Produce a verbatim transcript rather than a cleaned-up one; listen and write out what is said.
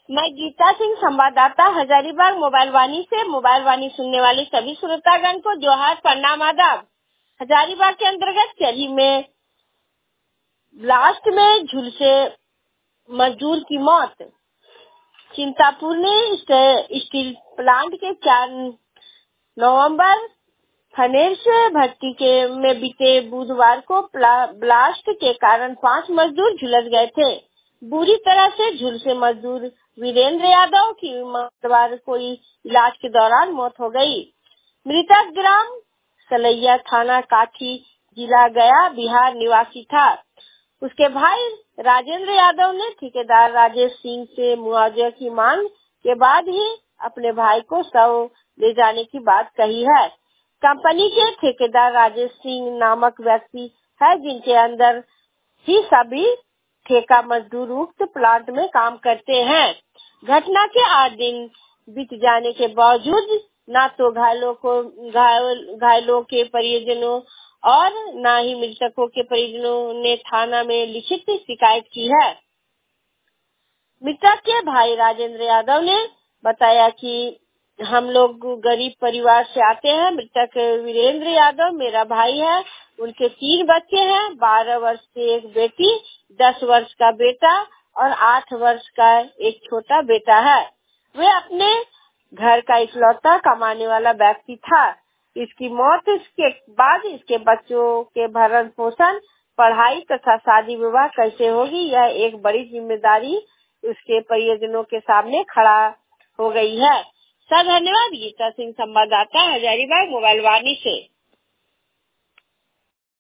मैं गीता सिंह, संवाददाता, हजारीबाग मोबाइल वाणी से। मोबाइल वाणी सुनने वाले सभी श्रोतागण को जोहार, प्रणाम, आदाब। हजारीबाग के अंतर्गत चरी में ब्लास्ट में झुलसे मजदूर की मौत। चिंतापूर्णी स्टील प्लांट के चार नवंबर फनेर से भट्टी के में बीते बुधवार को ब्लास्ट के कारण पांच मजदूर झुलस गए थे। बुरी तरह से झुलसे मजदूर वीरेंद्र यादव की मंगलवार को इलाज के दौरान मौत हो गई। मृतक ग्राम सलैया, थाना काठी, जिला गया, बिहार निवासी था। उसके भाई राजेंद्र यादव ने ठेकेदार राजेश सिंह से मुआवजे की मांग के बाद ही अपने भाई को शव ले जाने की बात कही है। कंपनी के ठेकेदार राजेश सिंह नामक व्यक्ति है, जिनके अंदर ही सभी ठेका मजदूर उक्त प्लांट में काम करते हैं। घटना के आठ दिन बीत जाने के बावजूद न तो घायलों को घायल घायलों के परिजनों और न ही मृतकों के परिजनों ने थाना में लिखित शिकायत की है। मृतक के भाई राजेंद्र यादव ने बताया कि हम लोग गरीब परिवार से आते हैं। मृतक वीरेंद्र यादव मेरा भाई है। उनके तीन बच्चे हैं, बारह वर्ष की एक बेटी, दस वर्ष का बेटा और आठ वर्ष का एक छोटा बेटा है। वे अपने घर का इकलौता कमाने वाला व्यक्ति था। इसकी मौत इसके बाद इसके बच्चों के भरण पोषण, पढ़ाई तथा शादी विवाह कैसे होगी, यह एक बड़ी जिम्मेदारी उसके परिजनों के सामने खड़ा हो गई है। सर धन्यवाद। गीता सिंह, संवाददाता, हजारीबाग मोबाइल वाणी से।